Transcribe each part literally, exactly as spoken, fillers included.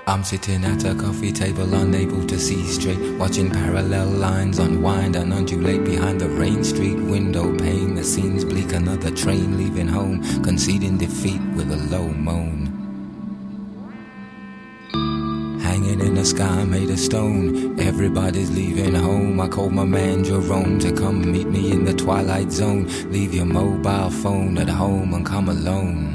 I'm sitting at a coffee table, unable to see straight, watching parallel lines unwind and undulate behind the Rain Street window pane. The scene's bleak, another train leaving home, conceding defeat with a low moan. Hanging in the sky made of stone, everybody's leaving home. I called my man Jerome to come meet me in the twilight zone. Leave your mobile phone at home and come alone.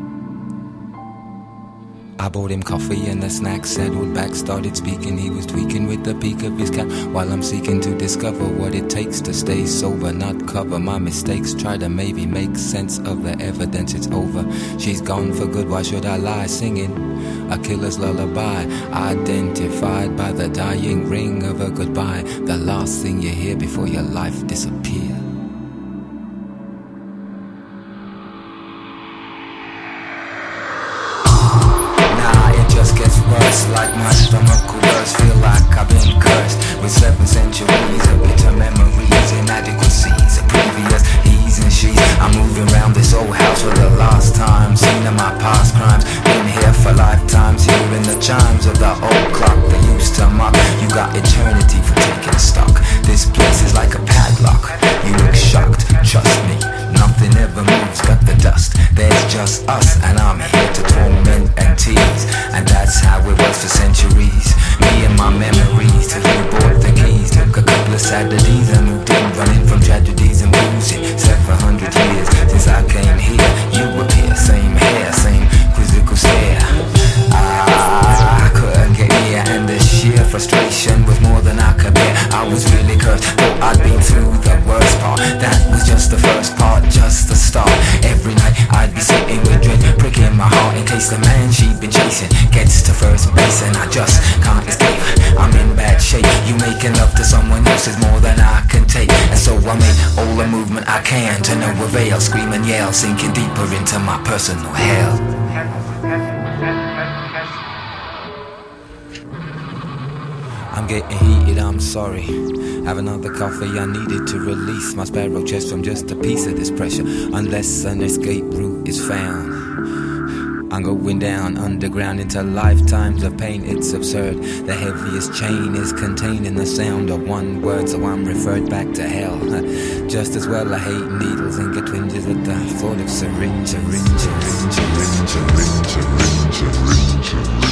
I bought him coffee and the snacks, settled back, started speaking. He was tweaking with the peak of his cap while I'm seeking to discover what it takes to stay sober, not cover my mistakes. Try to maybe make sense of the evidence it's over. She's gone for good, why should I lie? Singing a killer's lullaby, identified by the dying ring of a goodbye, the last thing you hear before your life disappears. Like my stomach cools, feel like I've been cursed with seven centuries of bitter memories, inadequacies of previous he's and she's. I'm moving around this old house for the last time, seen of my past crimes, been here for lifetimes, hearing the chimes of the old clock that used to mock. You got eternity for taking stock. This place is like a padlock. You look shocked, trust me, nothing ever moves, got the dust. There's just us, and I'm here to torment and tease, and that's how it was for centuries. Me and my memories, till you bought the keys. Took a couple of Saturdays and moved in, running from tragedies and boozing. Seven hundred years since I came here, you appear, same hair, same quizzical stare. I couldn't get near, and the sheer frustration was more than I could bear. I was really cursed, thought I'd been through the worst part. That was just the first part, just the start. Every night I'd be sitting with dread, pricking my heart in case the man she'd been chasing gets to first base, and I just can't escape. I'm in bad shape. You making love to someone else is more than I can take, and so I make all the movement I can to no avail. Scream and yell, sinking deeper into my personal hell. I'm getting heated, I'm sorry. Have another coffee, I needed to release my sparrow chest from just a piece of this pressure. Unless an escape route is found, I'm going down underground into lifetimes of pain. It's absurd. The heaviest chain is contained in the sound of one word, so I'm referred back to hell. Just as well I hate needles and get twinges at the thought of syringe, syringe, syringe, syringe, syringe, syringe, syringe, syringe.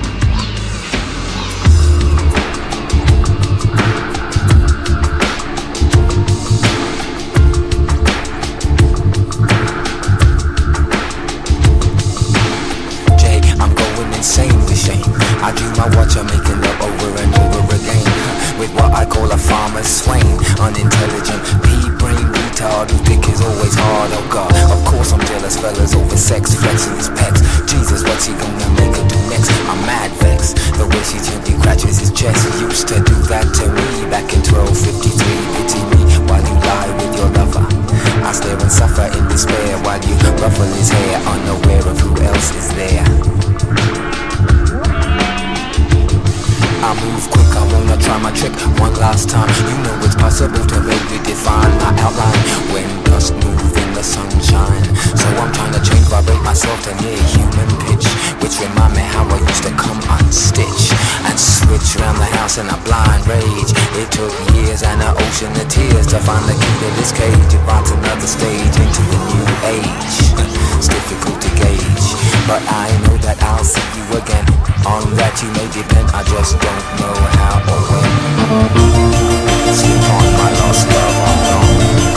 I dream I watch her making love over and over again, with what I call a farmer's swain. Unintelligent, pea-brain retard who think is always hard, oh god. Of course I'm jealous, fellas, over sex, flexing his pecs. Jesus, what's he gonna make her do next? I'm mad vexed, the way she gently scratches his chest. He used to do that to me back in twelve fifty-three. Pity me while you lie with your lover. I stare and suffer in despair while you ruffle his hair, unaware of who else is there. I move quick, I wanna try my trick one last time. You know it's possible to really define my outline when dust move in the sunshine. So I'm trying to change, vibrate myself to near human pitch, which remind me how I used to come unstitch and switch around the house in a blind rage. It took years and an ocean of tears to find the key to this cage. Advance another stage into the new age. It's difficult to gauge, but I know that I'll see you again. On that you may depend, I just don't know how or when. Sleep on my lost love, I'm gone.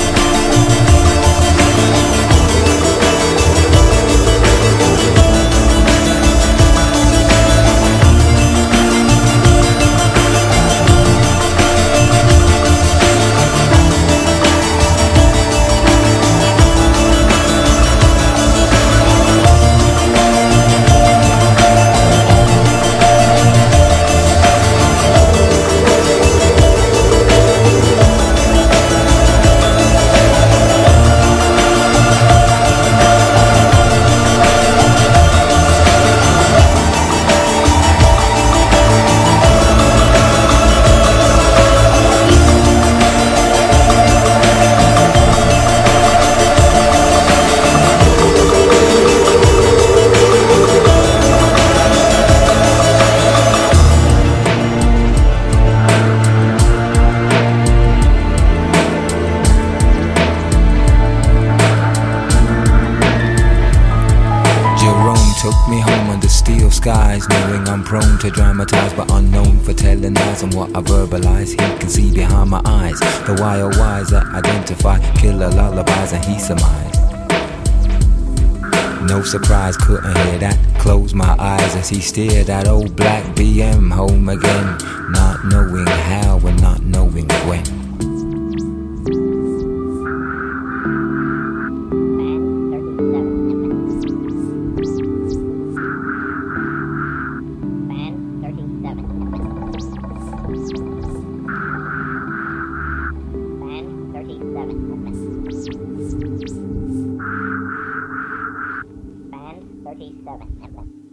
Took me home under steel skies, knowing I'm prone to dramatize, but unknown for telling lies. And what I verbalize, he can see behind my eyes. The wild wise that identify killer lullabies, and he surmised. No surprise, couldn't hear that. Closed my eyes as he steered that old black B M home again, not knowing how and not knowing when. thirty-seven.